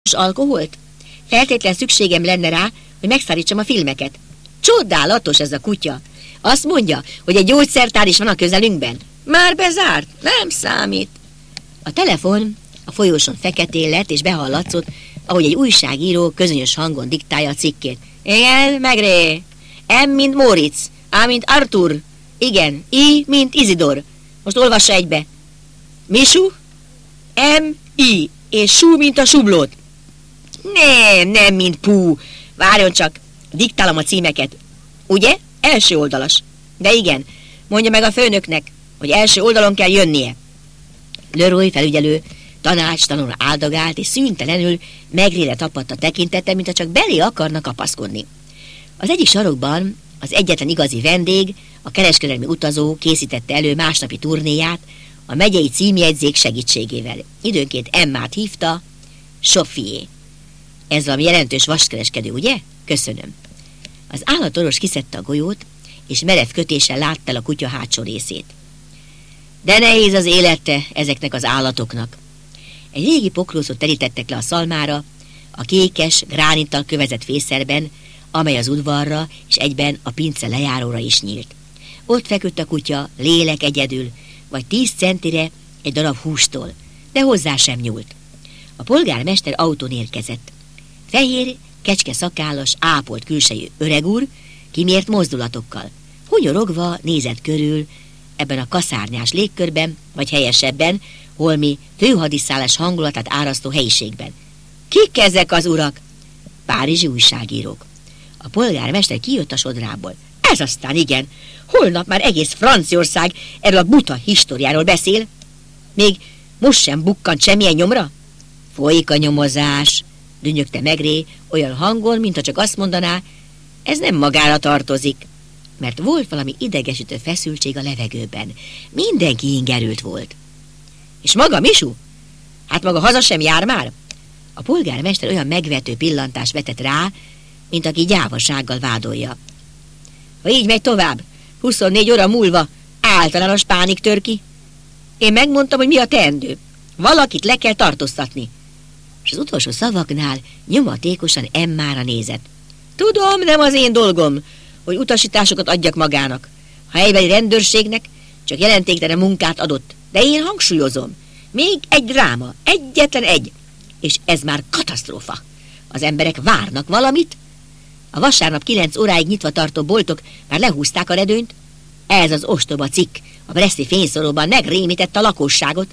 alkoholt? Feltétlen szükségem lenne rá, hogy megszállítsam a filmeket. Csodálatos ez a kutya. Azt mondja, hogy egy gyógyszertár is van a közelünkben. Már bezárt? Nem számít. A telefon a folyóson feketén lett, és behallatszott, ahogy egy újságíró közönyös hangon diktálja a cikkét. Igen, Megré. M, mint Móricz. A, mint Artur. Igen, I, mint Izidor. Most olvassa egybe. Misu? M, I. És Sú, mint a sublót. Nem, mint Pú. Várjon csak, diktálom a címeket. Ugye? Első oldalas. De igen, mondja meg a főnöknek, hogy első oldalon kell jönnie. Leroy felügyelő tanácstalanul áldogált, és szüntelenül Megrére tapadt a tekintete, mintha csak belé akarna kapaszkodni. Az egyik sarokban az egyetlen igazi vendég, a kereskedelmi utazó készítette elő másnapi turnéját a megyei címjegyzék segítségével. Időnként Emmát hívta, Sofié. Ez valami jelentős vaskereskedő, ugye? Köszönöm. Az állatorvos kiszedte a golyót, és merev kötéssel látta el a kutya hátsó részét. De nehéz az élete ezeknek az állatoknak. Egy régi pokrócot terítettek le a szalmára, a kékes, gránittal kövezett fészerben, amely az udvarra és egyben a pince lejáróra is nyílt. Ott feküdt a kutya, lélek egyedül, vagy 10 centire egy darab hústól, de hozzá sem nyúlt. A polgármester autón érkezett. Fehér, kecske szakállas, ápolt külsejű öregúr, kimért mozdulatokkal. Hunyorogva nézett körül ebben a kaszárnyás légkörben, vagy helyesebben, holmi főhadiszállás hangulatát árasztó helyiségben. Kik ezek az urak? Párizsi újságírók. A polgármester kijött a sodrából. Ez aztán igen, holnap már egész Franciaország erről a buta históriáról beszél. Még most sem bukkant semmilyen nyomra? Folyik a nyomozás, dünnyögte Megré olyan hangon, mintha csak azt mondaná, ez nem magára tartozik. Mert volt valami idegesítő feszültség a levegőben. Mindenki ingerült volt. És maga, Misu? Hát maga haza sem jár már? A polgármester olyan megvető pillantást vetett rá, mint aki gyávasággal vádolja. Ha így megy tovább, 24 óra múlva általános pánik tör ki. Én megmondtam, hogy mi a teendő. Valakit le kell tartóztatni. És az utolsó szavaknál nyomatékosan Emmára nézett. Tudom, nem az én dolgom, hogy utasításokat adjak magának. A helybeli rendőrségnek csak jelentéktelen munkát adott. De én hangsúlyozom, még egy dráma, egyetlen egy. És ez már katasztrófa. Az emberek várnak valamit. A vasárnap 9 óráig nyitva tartó boltok már lehúzták a redőnyt. Ez az ostoba cikk a breszti fényszoróban megrémítette a lakosságot.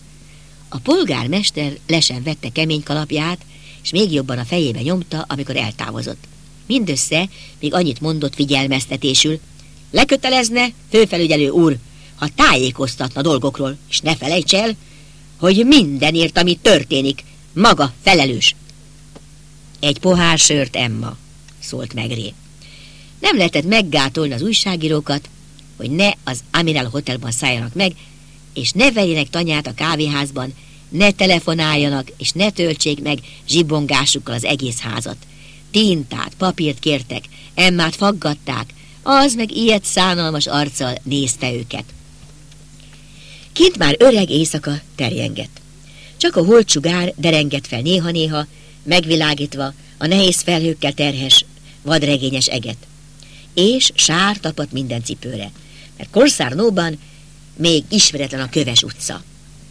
A polgármester le sem vette kemény kalapját, és még jobban a fejébe nyomta, amikor eltávozott. Mindössze még annyit mondott figyelmeztetésül. Lekötelezne, főfelügyelő úr, ha tájékoztatna dolgokról, és ne felejts el, hogy mindenért, ami történik, maga felelős. Egy pohár sört, Emma, szólt Megré. Nem lehetett meggátolni az újságírókat, hogy ne az Amiral Hotelban szálljanak meg, és ne vegyenek tanyát a kávéházban, ne telefonáljanak, és ne töltsék meg zsibongásukkal az egész házat. Tintát, papírt kértek, Emmát faggatták, az meg ilyet szánalmas arccal nézte őket. Kint már öreg éjszaka terjengett. Csak a holtsugár derengett fel néha-néha, megvilágítva a nehéz felhőkkel terhes, vadregényes eget. És sár tapadt minden cipőre, mert Korszárnóban még ismeretlen a Köves utca.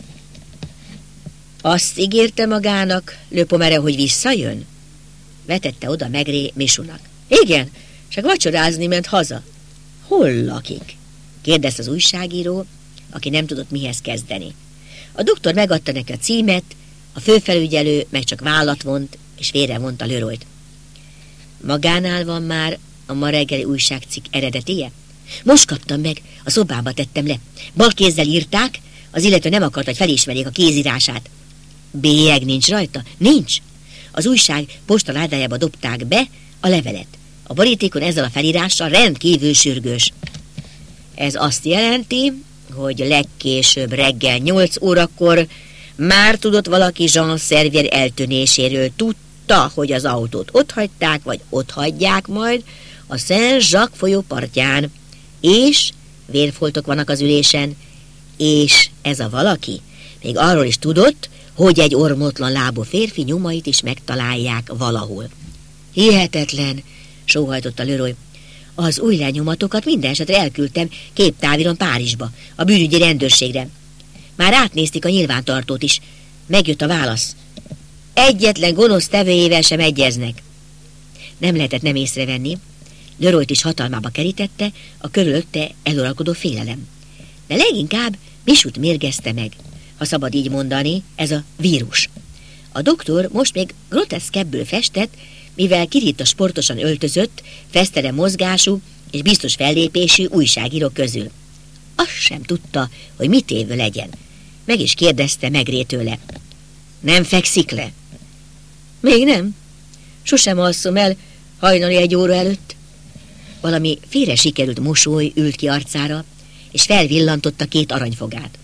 Azt ígérte magának, Le Pomereux, hogy visszajön? Vetette oda Megré Misunak. Igen, csak vacsorázni ment haza. Hol lakik? Kérdezte az újságíró, aki nem tudott mihez kezdeni. A doktor megadta neki a címet, a főfelügyelő meg csak vállat vont, és félrevonta Leroyt. Magánál van már a ma reggeli újságcikk eredetéje? Most kaptam meg, a szobába tettem le. Bal kézzel írták, az illető nem akart, hogy felismerjék a kézírását. Bélyeg nincs rajta? Nincs. Az újság postaládájába dobták be a levelet. A borítékon ezzel a felírással rendkívül sürgős. Ez azt jelenti, hogy legkésőbb reggel 8 órakor már tudott valaki Jean Servier eltűnéséről. Tudta, hogy az autót otthagyták, vagy otthagyják majd a Saint-Jacques folyó partján. És vérfoltok vannak az ülésen. És ez a valaki még arról is tudott, hogy egy ormotlan lábú férfi nyomait is megtalálják valahol. Hihetetlen, sóhajtotta Leroy. Az új lenyomatokat minden esetre elküldtem képtáviron Párizsba, a bűnügyi rendőrségre. Már átnézték a nyilvántartót is. Megjött a válasz. Egyetlen gonosz tevőjével sem egyeznek. Nem lehetett nem észrevenni. Leroyt is hatalmába kerítette a körülötte eluralkodó félelem. De leginkább Michout mérgezte meg, ha szabad így mondani, ez a vírus. A doktor most még groteszkebből festett, mivel kirít a sportosan öltözött, fesztelen mozgású és biztos fellépésű újságíró közül. Azt sem tudta, hogy mit évő legyen. Meg is kérdezte Maigret tőle. Nem fekszik le? Még nem. Sosem alszom el hajnali 1 óra előtt. Valami félre sikerült mosoly ült ki arcára, és felvillantotta 2 aranyfogát.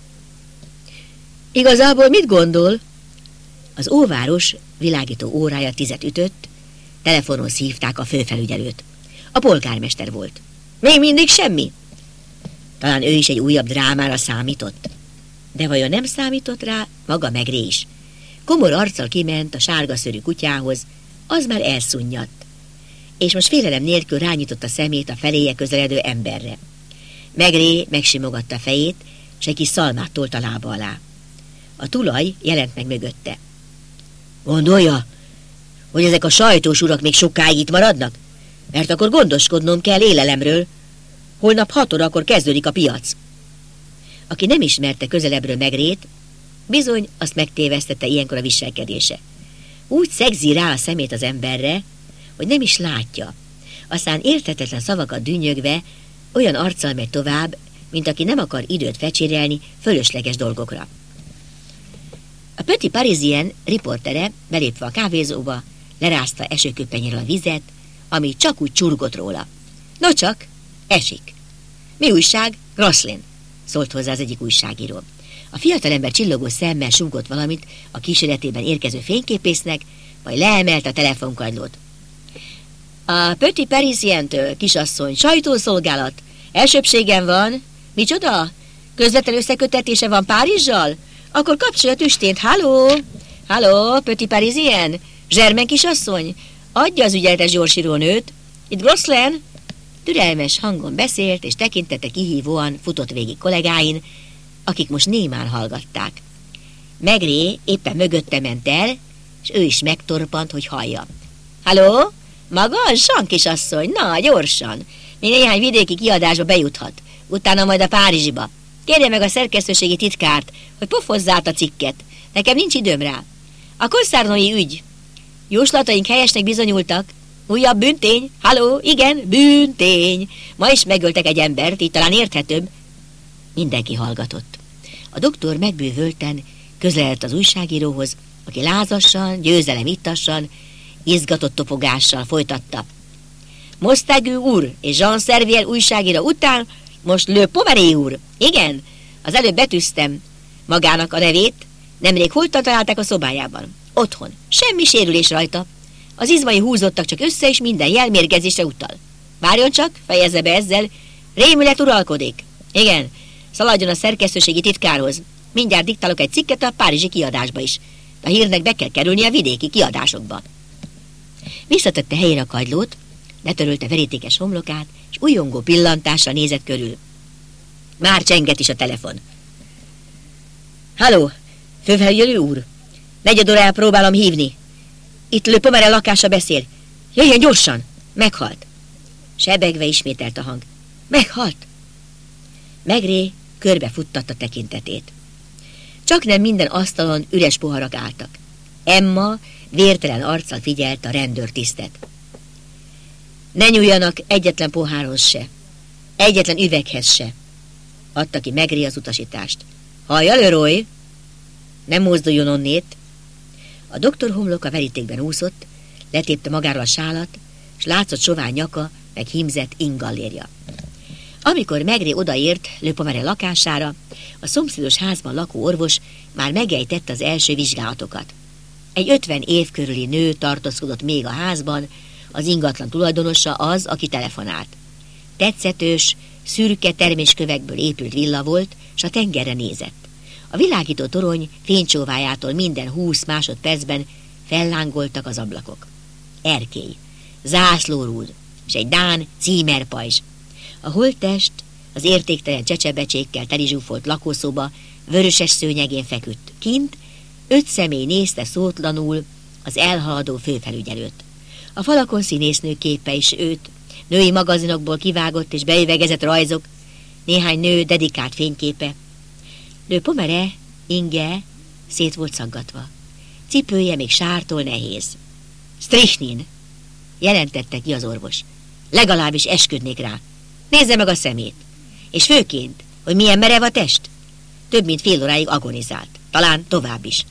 Igazából mit gondol? Az óváros világító órája 10 ütött, telefonon hívták a főfelügyelőt. A polgármester volt. Még mindig semmi? Talán ő is egy újabb drámára számított. De vajon nem számított rá maga Maigret is? Komor arccal kiment a sárgaszőrű kutyához, az már elszunnyat, és most félelem nélkül rányította szemét a feléje közeledő emberre. Maigret megsimogatta fejét, s egy kis szalmát tolt a lába alá. A tulaj jelent meg mögötte. Gondolja, hogy ezek a sajtós urak még sokáig itt maradnak? Mert akkor gondoskodnom kell élelemről. Holnap 6 órakor kezdődik a piac. Aki nem ismerte közelebbről Maigret, bizony azt megtévesztette ilyenkor a viselkedése. Úgy szegzi rá a szemét az emberre, hogy nem is látja. Aztán érthetetlen szavakat dünnyögve olyan arccal megy tovább, mint aki nem akar időt fecsérelni fölösleges dolgokra. A Petit Parisien riportere belépve a kávézóba lerázta esőköpenyéről a vizet, ami csak úgy csurgott róla. No csak, esik. Mi újság? Grosselin, szólt hozzá az egyik újságíró. A fiatalember csillogó szemmel súgott valamit a kíséretében érkező fényképésznek, majd leemelt a telefonkagylót. A Petit Parisientől, kisasszony, sajtószolgálat. Elsőbbségem van. Micsoda? Közvetlen összekötetése van Párizsal? Akkor kapcsolja tüstént. Halló? Halló, Petit Parisien? Zsermen kisasszony? Adja az ügyeletes gyorsírónőt. Itt Grosselin? Türelmes hangon beszélt, és tekintete kihívóan futott végig kollégáin, akik most némán hallgatták. Maigret éppen mögötte ment el, és ő is megtorpant, hogy hallja. Halló? Magasan, kisasszony? Na, gyorsan. Még néhány vidéki kiadásba bejuthat. Utána majd a Párizsiba. Kérje meg a szerkesztőségi titkárt, hogy pofozza át a cikket. Nekem nincs időm rá. A Concarneau ügy. Jóslataink helyesnek bizonyultak. Újabb bűntény? Halló? Igen, bűntény. Ma is megöltek egy embert, így talán érthetőbb. Mindenki hallgatott. A doktor megbűvölten közeledett az újságíróhoz, aki lázassan, győzelem ittassan, izgatott topogással folytatta. Montagu úr és Jean Servier újságíró után most Le Pomeré úr. Igen, az előbb betűztem magának a nevét, nemrég holtan találták a szobájában. Otthon. Semmi sérülés rajta. Az izmai húzottak csak össze, és minden jel mérgezésre utal. Várjon csak, fejezze be ezzel, rémület uralkodik. Igen, szaladjon a szerkesztőségi titkárhoz. Mindjárt diktálok egy cikket a párizsi kiadásba is. A hírnek be kell kerülni a vidéki kiadásokba. Visszatette helyére a kagylót, letörölte verítékes homlokát, és újongó pillantással nézett körül. Már csenget is a telefon. Halló, főfelügyelő úr? 4 órája próbálom hívni. Itt Le Pomeré lakása beszél. Jöjjön gyorsan! Meghalt. Sebegve ismételt a hang. Meghalt? Maigret körbefuttatta tekintetét. Csak nem minden asztalon üres poharak álltak. Emma vértelen arccal figyelte a rendőrtisztet. Ne nyúljanak egyetlen pohárhoz se, egyetlen üveghez se, adta ki Maigret az utasítást. Hallja, Leroy? Nem mozduljon onnét. A doktor homloka verítékben úszott, letépte magáról a sálat, s látszott sovány nyaka, meg hímzett ingallérja. Amikor Maigret odaért Le Pomeré lakására, a szomszédos házban lakó orvos már megejtette az első vizsgálatokat. Egy 50 év körüli nő tartózkodott még a házban, az ingatlan tulajdonosa az, aki telefonált. Tetszetős, szürke terméskövekből épült villa volt, s a tengerre nézett. A világító torony fénycsóvájától minden 20 másodpercben fellángoltak az ablakok. Erkély, zászlórúd és egy dán címerpajzs. A holttest az értéktelen csecsebecsékkel telizsúfolt lakószoba vöröses szőnyegén feküdt. Kint 5 személy nézte szótlanul az elhaladó főfelügyelőt. A falakon színésznő képe is őt, női magazinokból kivágott és beüvegezett rajzok, néhány nő dedikált fényképe. Le Pommeraye inge szét volt szaggatva. Cipője még sártól nehéz. Strichnin, jelentette ki az orvos. Legalábbis esküdnék rá. Nézze meg a szemét. És főként, hogy milyen merev a test. Több mint fél óráig agonizált. Talán tovább is.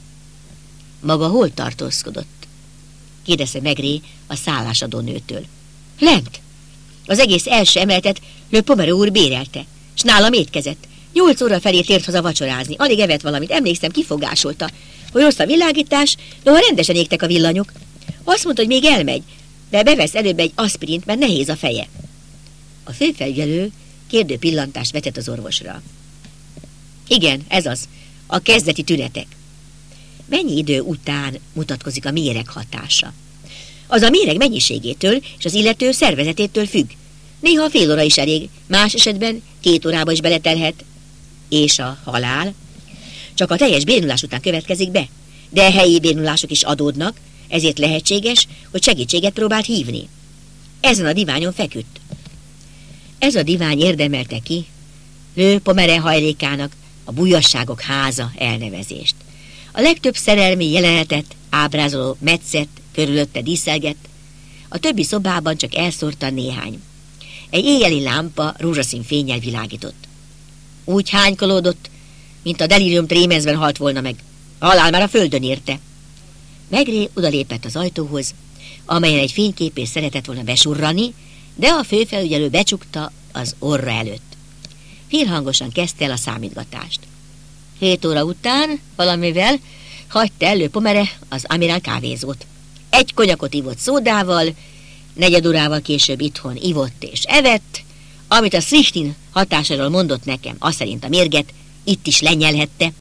Maga hol tartózkodott? Kérdezte Maigret a szállásadó nőtől. Lent. Az egész első emeletet Le Pommeraye úr bérelte, s nálam étkezett. 8 óra felé tért haza vacsorázni. Alig evett valamit, emlékszem, kifogásolta, hogy rossz a világítás, noha rendesen égtek a villanyok. Azt mondta, hogy még elmegy, de bevesz előbb egy aspirint, mert nehéz a feje. A főfelügyelő kérdő pillantást vetett az orvosra. Igen, ez az. A kezdeti tünetek. Mennyi idő után mutatkozik a méreg hatása? Az a méreg mennyiségétől és az illető szervezetétől függ. Néha fél óra is elég, más esetben 2 órába is beletelhet. És a halál? Csak a teljes bénulás után következik be, de helyi bénulások is adódnak, ezért lehetséges, hogy segítséget próbált hívni. Ezen a diványon feküdt. Ez a divány érdemelte ki Le Pommeraye hajlékának a Bujasságok háza elnevezést. A legtöbb szerelmi jelenetet ábrázoló metszet körülötte díszelgett, a többi szobában csak elszórtan néhány. Egy éjjeli lámpa rózsaszín fénnyel világított. Úgy hánykolódott, mint a delirium trémensben halt volna meg. A halál már a földön érte. Maigret odalépett az ajtóhoz, amelyen egy fényképész szeretett volna besurrani, de a főfelügyelő becsukta az orra előtt. Félhangosan kezdte el a számítgatást. 7 óra után valamivel hagyta el Le Pommeraye az Amiral kávézót. 1 konyakot ivott szódával, 4 órával később itthon ivott és evett, amit a Strichnin hatásáról mondott nekem, azt szerint a mérget itt is lenyelhette.